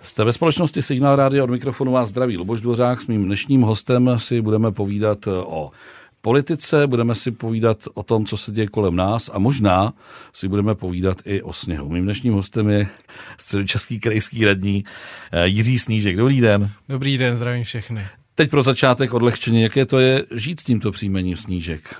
Jste ve společnosti Signál Rádia, od mikrofonu vás zdraví Luboš Dvořák. S mým dnešním hostem si budeme povídat o politice, budeme si povídat o tom, co se děje kolem nás a možná si budeme povídat i o sněhu. Mým dnešním hostem je středočeský krajský radní Jiří Snížek. Dobrý den. Dobrý den, zdravím všechny. Teď pro začátek odlehčení, jaké to je žít s tímto příjmením Snížek?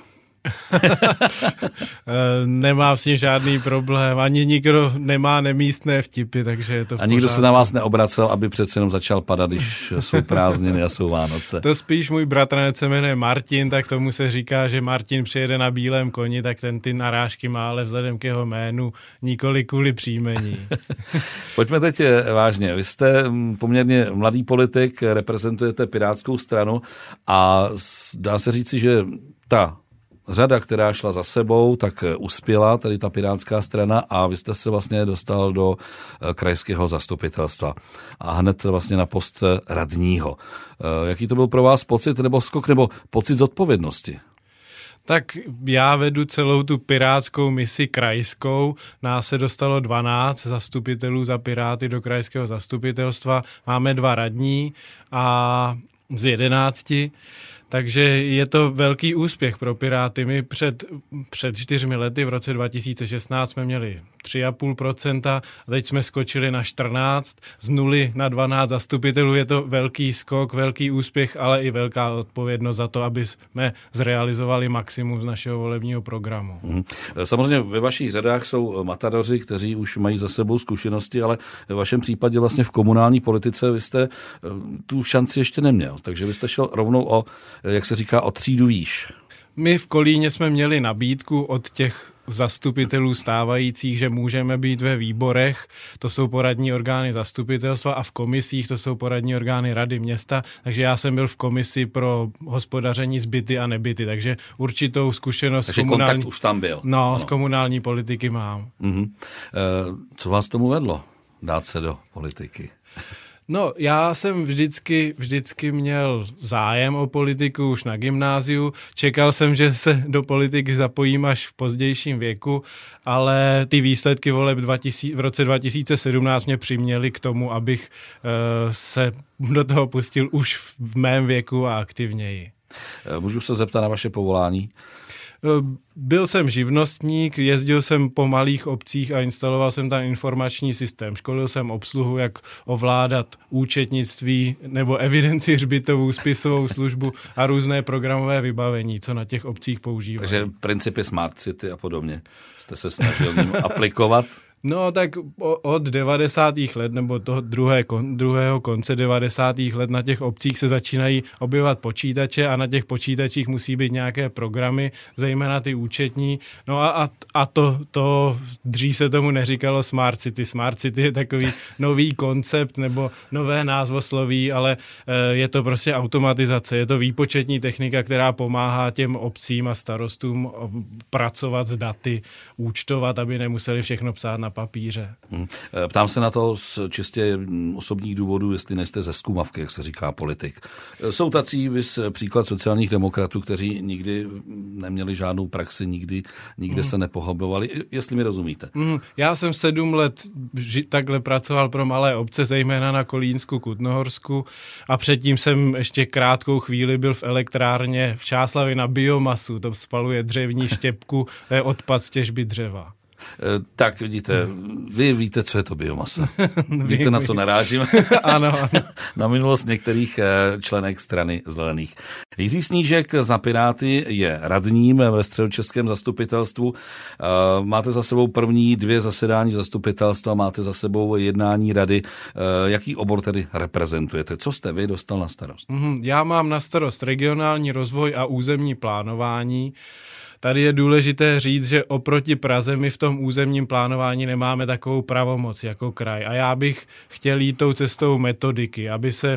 Nemám s ním žádný problém, ani nikdo nemá nemístné vtipy, takže je to v A nikdo pořádku. se na vás neobracel, aby přece jenom začal padat, když jsou prázdniny a jsou Vánoce. To spíš můj bratranec se jmenuje Martin, tak tomu se říká, že Martin přijede na bílém koni, tak ten ty narážky má, ale vzhledem k jeho jménu nikoli kvůli příjmení. Pojďme teď vážně. Vy jste poměrně mladý politik, reprezentujete Pirátskou stranu a dá se říci, že ta řada, která šla za sebou, tak uspěla, tady ta Pirátská strana, a vy jste se vlastně dostal do krajského zastupitelstva a hned vlastně na post radního. Jaký to byl pro vás pocit nebo skok nebo pocit zodpovědnosti? Tak já vedu celou tu pirátskou misi krajskou, nás se dostalo 12 zastupitelů za Piráty do krajského zastupitelstva, máme 2 radní a z 11, takže je to velký úspěch pro Piráty. My před 4 lety, v roce 2016, jsme měli 3,5% a teď jsme skočili na 14, z 0 na 12 zastupitelů. Je to velký skok, velký úspěch, ale i velká odpovědnost za to, aby jsme zrealizovali maximum z našeho volebního programu. Samozřejmě ve vašich řadách jsou matadoři, kteří už mají za sebou zkušenosti, ale ve vašem případě vlastně v komunální politice vy jste tu šanci ještě neměl, takže vy jste šel rovnou o, jak se říká, o třídu výš. My v Kolíně jsme měli nabídku od těch zastupitelů stávajících, že můžeme být ve výborech, to jsou poradní orgány zastupitelstva, a v komisích, to jsou poradní orgány rady města, takže já jsem byl v komisi pro hospodaření s byty a nebyty, takže určitou zkušenost takže kontakt už tam byl. No, z komunální politiky mám. Co vás tomu vedlo dát se do politiky? No, já jsem vždycky měl zájem o politiku už na gymnáziu. Čekal jsem, že se do politiky zapojím až v pozdějším věku, ale ty výsledky voleb v roce 2017 mě přiměly k tomu, abych se do toho pustil už v mém věku a aktivněji. Můžu se zeptat na vaše povolání? Byl jsem živnostník, jezdil jsem po malých obcích a instaloval jsem tam informační systém. Školil jsem obsluhu, jak ovládat účetnictví nebo evidenci hřbitovů, spisovou službu a různé programové vybavení, co na těch obcích používají. Takže principy Smart City a podobně jste se snažil ním aplikovat? No tak od 90. let nebo toho druhého konce 90. let na těch obcích se začínají objevovat počítače a na těch počítačích musí být nějaké programy, zejména ty účetní. No a to dřív se tomu neříkalo Smart City. Smart City je takový nový koncept nebo nové názvosloví, ale je to prostě automatizace, je to výpočetní technika, která pomáhá těm obcím a starostům pracovat s daty, účtovat, aby nemuseli všechno psát na papíře. Ptám se na to z čistě osobních důvodů, jestli nejste ze zkumavky, jak se říká politik. Jsou tací příklad sociálních demokratů, kteří nikdy neměli žádnou praxi, nikde se nepohybovali, jestli mi rozumíte. Já jsem 7 let takhle pracoval pro malé obce, zejména na Kolínsku, Kutnohorsku, a předtím jsem ještě krátkou chvíli byl v elektrárně v Čáslavi na biomasu, to spaluje dřevní štěpku, to je odpad z těžby dřeva. Tak vidíte, vy víte, co je to biomasa. Víte, na co narážím? Ano. Na minulost některých členek strany Zelených. Jiří Snížek za Piráty je radním ve středočeském zastupitelstvu. Máte za sebou první 2 zasedání zastupitelstva, máte za sebou jednání rady. Jaký obor tedy reprezentujete? Co jste vy dostal na starost? Já mám na starost regionální rozvoj a územní plánování. Tady je důležité říct, že oproti Praze my v tom územním plánování nemáme takovou pravomoc jako kraj. A já bych chtěl jít tou cestou metodiky, aby se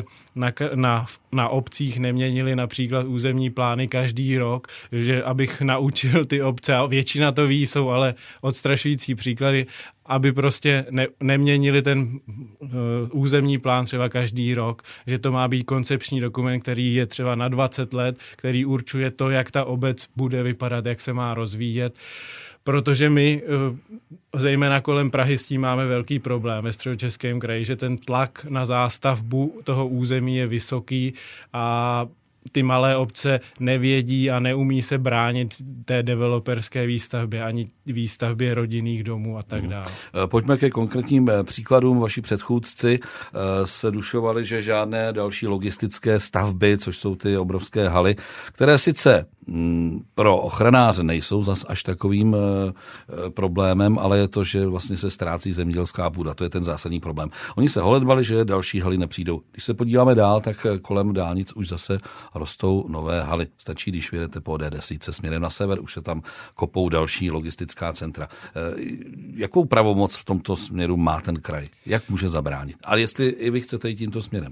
na obcích neměnily například územní plány každý rok, že abych naučil ty obce, a většina to ví, jsou ale odstrašující příklady, aby prostě neměnili ten územní plán třeba každý rok, že to má být koncepční dokument, který je třeba na 20 let, který určuje to, jak ta obec bude vypadat, jak se má rozvíjet. protože my zejména kolem Prahy s tím máme velký problém ve Středočeském kraji, že ten tlak na zástavbu toho území je vysoký a ty malé obce nevědí a neumí se bránit té developerské výstavbě ani výstavbě rodinných domů a tak dále. Pojďme ke konkrétním příkladům. Vaši předchůdci se dušovali, že žádné další logistické stavby, což jsou ty obrovské haly, které sice pro ochranáře nejsou zas až takovým problémem, ale je to, že vlastně se ztrácí zemědělská půda. To je ten zásadní problém. Oni se holedbali, že další haly nepřijdou. Když se podíváme dál, tak kolem dálnic už zase rostou nové haly. Stačí, když vyjedete po D10 směrem na sever, už se tam kopou další logistická centra. Jakou pravomoc v tomto směru má ten kraj? Jak může zabránit? Ale jestli i vy chcete jít tímto směrem?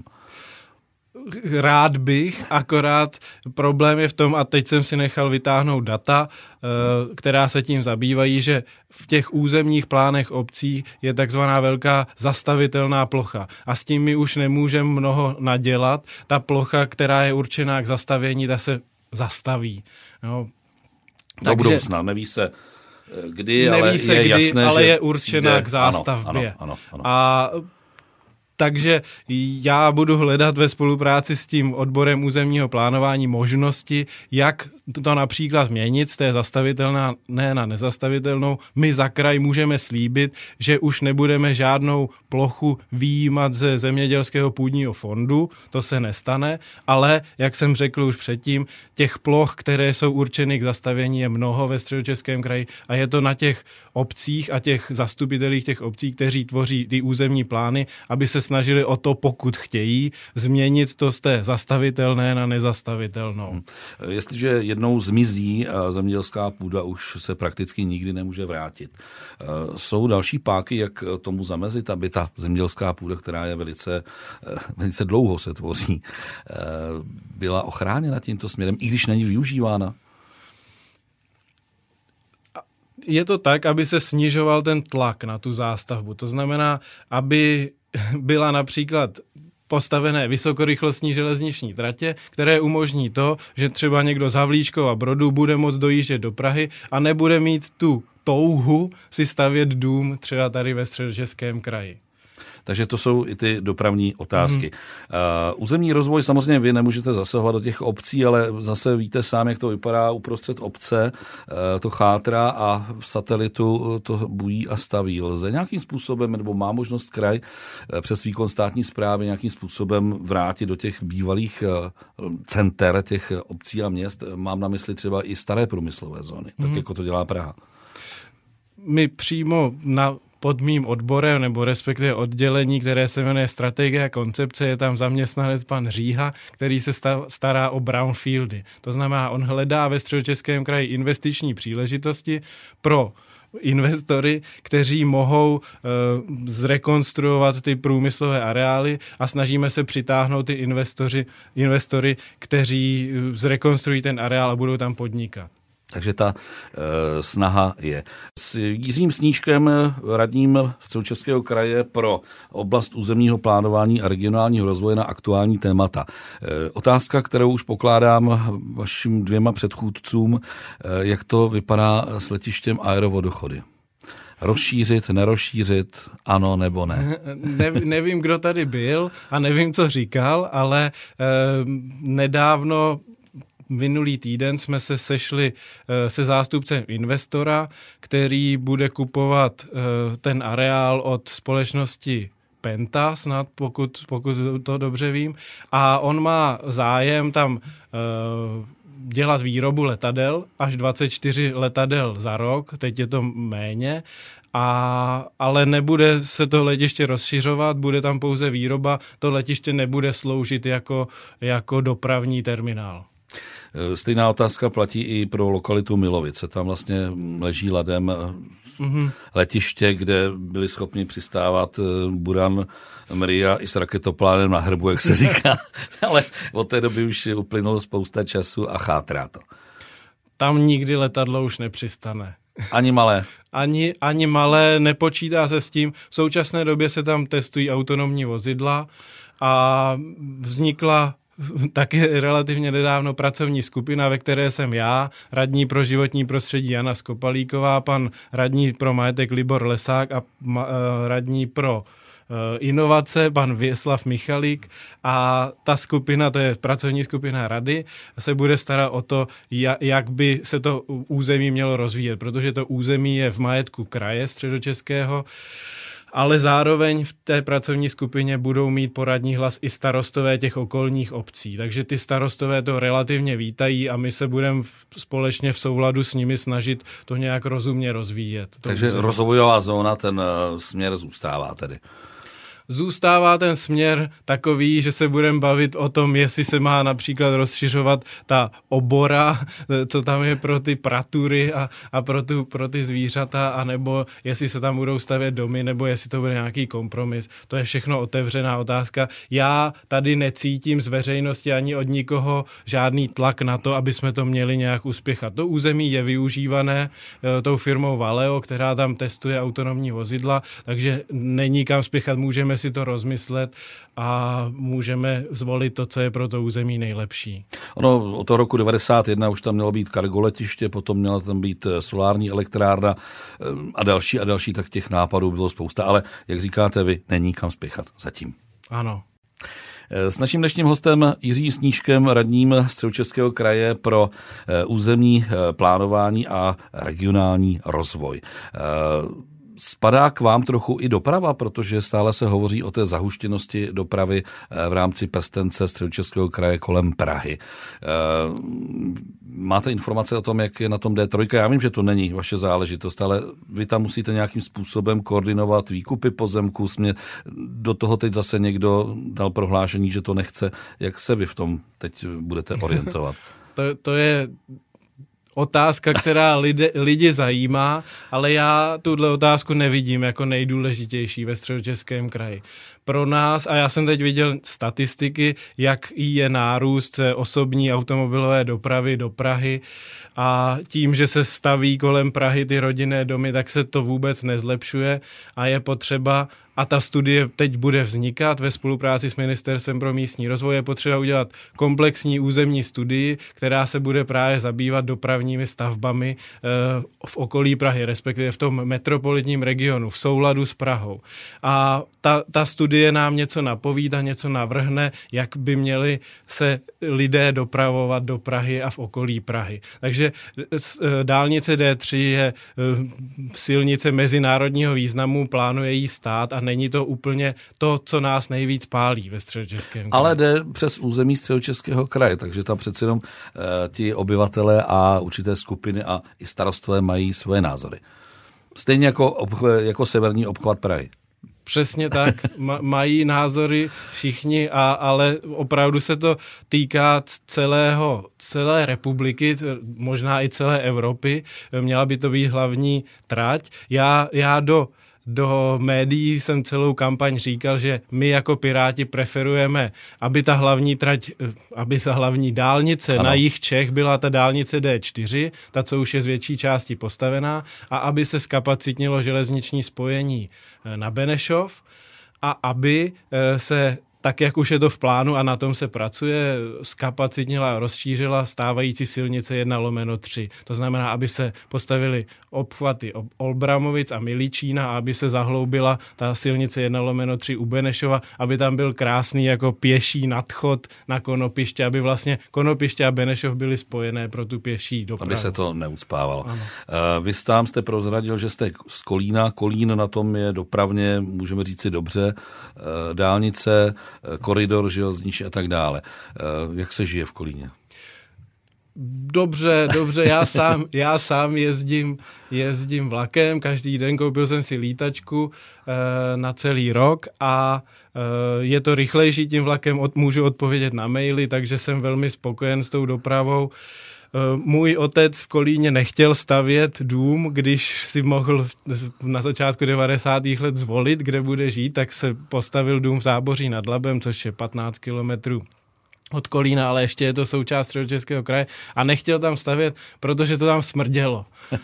Rád bych, akorát problém je v tom, a teď jsem si nechal vytáhnout data, která se tím zabývají, že v těch územních plánech obcí je takzvaná velká zastavitelná plocha. A s tím my už nemůžeme mnoho nadělat. Ta plocha, která je určená k zastavění, ta se zastaví. No, do budoucna, neví se kdy, ale je jasné, ale že je určená k zástavbě. Ano. A takže já budu hledat ve spolupráci s tím odborem územního plánování možnosti, jak to například změnit z té zastavitelné na nezastavitelnou. My za kraj můžeme slíbit, že už nebudeme žádnou plochu vyjímat ze zemědělského půdního fondu, to se nestane, ale, jak jsem řekl už předtím, těch ploch, které jsou určeny k zastavění, je mnoho ve Středočeském kraji a je to na těch obcích a těch zastupitelích těch obcí, kteří tvoří ty územní plány, aby se snažili o to, pokud chtějí, změnit to z té zastavitelné na nezastavitelnou. Jestliže jednou zmizí zemědělská půda, už se prakticky nikdy nemůže vrátit. Jsou další páky, jak tomu zamezit, aby ta zemědělská půda, která je velice dlouho se tvoří, byla ochráněna tímto směrem, i když není využívána? Je to tak, aby se snižoval ten tlak na tu zástavbu. To znamená, aby byla například postavené vysokorychlostní železniční tratě, které umožní to, že třeba někdo z Havlíčkova Brodu bude moct dojíždět do Prahy a nebude mít tu touhu si stavět dům třeba tady ve Středočeském kraji. Takže to jsou i ty dopravní otázky. Územní rozvoj samozřejmě vy nemůžete zasahovat do těch obcí, ale zase víte sám, jak to vypadá uprostřed obce, to chátrá a v satelitu to bují a staví. Lze nějakým způsobem, nebo má možnost kraj přes výkon státní správy nějakým způsobem vrátit do těch bývalých center těch obcí a měst? Mám na mysli třeba i staré průmyslové zóny, tak jako to dělá Praha. My přímo pod mým odborem, nebo respektive oddělení, které se jmenuje Strategie a koncepce, je tam zaměstnanec pan Říha, který se stará o brownfieldy. To znamená, on hledá ve Středočeském kraji investiční příležitosti pro investory, kteří mohou zrekonstruovat ty průmyslové areály a snažíme se přitáhnout ty investory, kteří zrekonstruují ten areál a budou tam podnikat. Takže ta snaha je. S Jiřím Snížkem, radním Středočeského kraje pro oblast územního plánování a regionálního rozvoje na aktuální témata. Otázka, kterou už pokládám vašim dvěma předchůdcům, jak to vypadá s letištěm Aerovodochody. Rozšířit, nerozšířit, ano nebo ne? Nevím, kdo tady byl a nevím, co říkal, ale nedávno minulý týden jsme se sešli se zástupcem investora, který bude kupovat ten areál od společnosti Penta, snad pokud to dobře vím. A on má zájem tam dělat výrobu letadel, až 24 letadel za rok, teď je to méně, ale nebude se to letiště rozšiřovat, bude tam pouze výroba, to letiště nebude sloužit jako dopravní terminál. Stejná otázka platí i pro lokalitu Milovice. Tam vlastně leží ladem letiště, kde byli schopni přistávat Buran, Mria i s raketoplánem na hrbu, jak se říká. Ale od té doby už uplynulo spousta času a chátrá to. Tam nikdy letadlo už nepřistane. Ani malé? Ani malé, nepočítá se s tím. V současné době se tam testují autonomní vozidla a vznikla taky relativně nedávno pracovní skupina, ve které jsem já, radní pro životní prostředí Jana Skopalíková, pan radní pro majetek Libor Lesák a radní pro inovace, pan Věslav Michalík, a ta skupina, to je pracovní skupina rady, se bude starat o to, jak by se to území mělo rozvíjet, protože to území je v majetku kraje Středočeského, ale zároveň v té pracovní skupině budou mít poradní hlas i starostové těch okolních obcí. Takže ty starostové to relativně vítají a my se budeme společně v souladu s nimi snažit to nějak rozumně rozvíjet. Takže rozvojová zóna, ten směr zůstává tedy. Zůstává ten směr takový, že se budeme bavit o tom, jestli se má například rozšiřovat ta obora, co tam je pro ty pratury a pro ty zvířata, anebo jestli se tam budou stavět domy, nebo jestli to bude nějaký kompromis. To je všechno otevřená otázka. Já tady necítím z veřejnosti ani od nikoho žádný tlak na to, aby jsme to měli nějak uspěchat. To území je využívané tou firmou Valeo, která tam testuje autonomní vozidla, takže není kam spěchat, můžeme si to rozmyslet a můžeme zvolit to, co je pro to území nejlepší. Ono od toho roku 1991 už tam mělo být kargoletiště, potom měla tam být solární elektrárna a další, tak těch nápadů bylo spousta, ale jak říkáte vy, není kam spěchat zatím. Ano. S naším dnešním hostem Jiřím Snížkem, radním Středočeského kraje pro územní plánování a regionální rozvoj. Spadá k vám trochu i doprava, protože stále se hovoří o té zahuštěnosti dopravy v rámci prstence Středočeského kraje kolem Prahy. Máte informace o tom, jak je na tom D3? Já vím, že to není vaše záležitost, ale vy tam musíte nějakým způsobem koordinovat výkupy pozemků. Do toho teď zase někdo dal prohlášení, že to nechce. Jak se vy v tom teď budete orientovat? To je otázka, která lidi zajímá, ale já tuhle otázku nevidím jako nejdůležitější ve Středočeském kraji. Pro nás, a já jsem teď viděl statistiky, jak je nárůst osobní automobilové dopravy do Prahy, a tím, že se staví kolem Prahy ty rodinné domy, tak se to vůbec nezlepšuje a je potřeba, a ta studie teď bude vznikat ve spolupráci s Ministerstvem pro místní rozvoj, je potřeba udělat komplexní územní studii, která se bude právě zabývat dopravními stavbami v okolí Prahy, respektive v tom metropolitním regionu, v souladu s Prahou. A ta studie nám něco napovídá, něco navrhne, jak by měli se lidé dopravovat do Prahy a v okolí Prahy. Takže dálnice D3 je silnice mezinárodního významu, plánuje jí stát a není to úplně to, co nás nejvíc pálí ve Středočeském kraji. Ale jde přes území Středočeského kraje, takže tam přeci jenom ti obyvatelé a určité skupiny a i starostové mají svoje názory. Stejně jako severní obchvat Prahy. Přesně tak, mají názory všichni, ale opravdu se to týká celé republiky, možná i celé Evropy. Měla by to být hlavní trať. Já do médií jsem celou kampaň říkal, že my jako Piráti preferujeme, aby ta hlavní dálnice na jih Čech byla ta dálnice D4, ta, co už je z větší části postavená, a aby se zkapacitnilo železniční spojení na Benešov a aby se, tak jak už je to v plánu a na tom se pracuje, zkapacitnila a rozšířila stávající silnice 1/3. To znamená, aby se postavily obchvaty Olbramovic a Miličína a aby se zahloubila ta silnice 1/3 u Benešova, aby tam byl krásný jako pěší nadchod na Konopiště, aby vlastně Konopiště a Benešov byly spojené pro tu pěší dopravu. Aby se to neucpávalo. Vy sám jste prozradil, že jste z Kolína. Kolín na tom je dopravně, můžeme říci dobře, dálnice, koridor železniční a tak dále. Jak se žije v Kolíně? Dobře, já sám jezdím vlakem, každý den koupil jsem si lítačku na celý rok a je to rychlejší tím vlakem, můžu odpovědět na maily, takže jsem velmi spokojen s tou dopravou. Můj otec v Kolíně nechtěl stavět dům, když si mohl na začátku 90. let zvolit, kde bude žít, tak se postavil dům v Záboří nad Labem, což je 15 kilometrů od Kolína, ale ještě je to součást Středočeského kraje a nechtěl tam stavět, protože to tam smrdělo.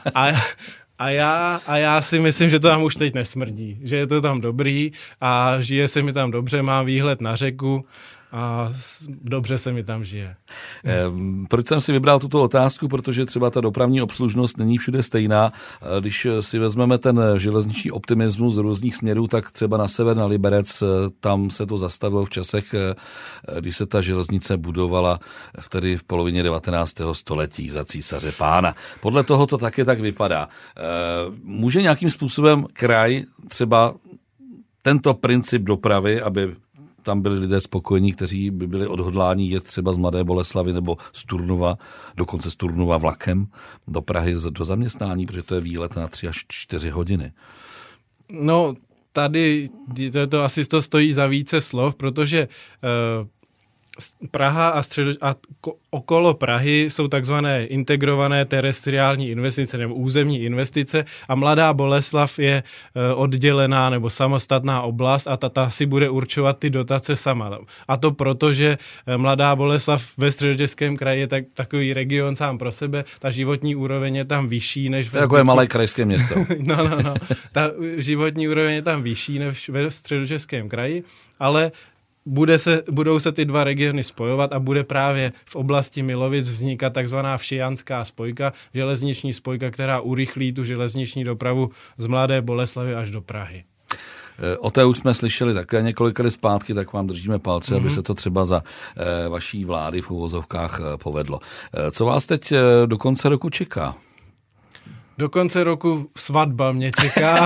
A já si myslím, že to tam už teď nesmrdí, že je to tam dobrý a žije se mi tam dobře, mám výhled na řeku a dobře se mi tam žije. Proč jsem si vybral tuto otázku? Protože třeba ta dopravní obslužnost není všude stejná. Když si vezmeme ten železniční optimismus z různých směrů, tak třeba na sever, na Liberec, tam se to zastavilo v časech, když se ta železnice budovala vtedy v polovině 19. století za císaře Pána. Podle toho to také tak vypadá. Může nějakým způsobem kraj třeba tento princip dopravy, aby tam byli lidé spokojení, kteří by byli odhodláni jet třeba z Mladé Boleslavi nebo z Turnova, dokonce z Turnova vlakem do Prahy do zaměstnání, protože to je výlet na 3 až 4 hodiny. No, tady to asi to stojí za více slov, protože Praha a okolo Prahy jsou takzvané integrované terestriální investice nebo územní investice a Mladá Boleslav je oddělená nebo samostatná oblast a ta si bude určovat ty dotace sama. A to proto, že Mladá Boleslav ve Středočeském kraji je takový region sám pro sebe, ta životní úroveň je tam vyšší než... Jako je malé krajské město. No. Ta životní úroveň je tam vyšší než ve Středočeském kraji, ale budou se ty dva regiony spojovat a bude právě v oblasti Milovic vznikat takzvaná Všejanská spojka, železniční spojka, která urychlí tu železniční dopravu z Mladé Boleslavy až do Prahy. O té už jsme slyšeli také několik let zpátky, tak vám držíme palce, aby se to třeba za vaší vlády v uvozovkách povedlo. Co vás teď do konce roku čeká? Do konce roku svatba mě čeká.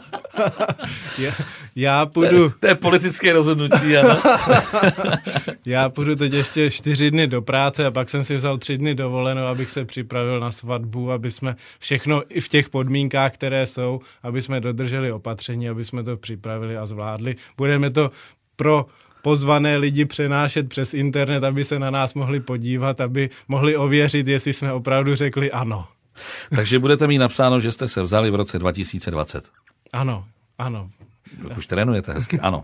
Já půjdu... To je politické rozhodnutí, ano. Já půjdu teď ještě 4 dny do práce a pak jsem si vzal 3 dny dovolenou, abych se připravil na svatbu, aby jsme všechno i v těch podmínkách, které jsou, aby jsme dodrželi opatření, aby jsme to připravili a zvládli. Budeme to pro pozvané lidi přenášet přes internet, aby se na nás mohli podívat, aby mohli ověřit, jestli jsme opravdu řekli ano. Takže budete mít napsáno, že jste se vzali v roce 2020. Ano. Už trénujete hezky, ano.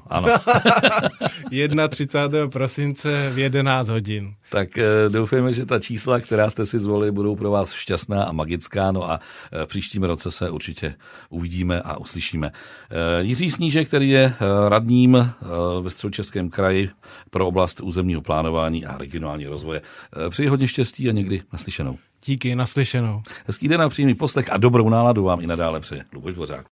31. prosince v 11 hodin. Tak doufejme, že ta čísla, která jste si zvolili, budou pro vás šťastná a magická, no a v příštím roce se určitě uvidíme a uslyšíme. Jiří Snížek, který je radním ve Středočeském kraji pro oblast územního plánování a regionální rozvoje. Přeji hodně štěstí a někdy naslyšenou. Díky, naslyšenou. Hezký den a příjemný poslech a dobrou náladu vám i nadále přeje Luboš Dvořák.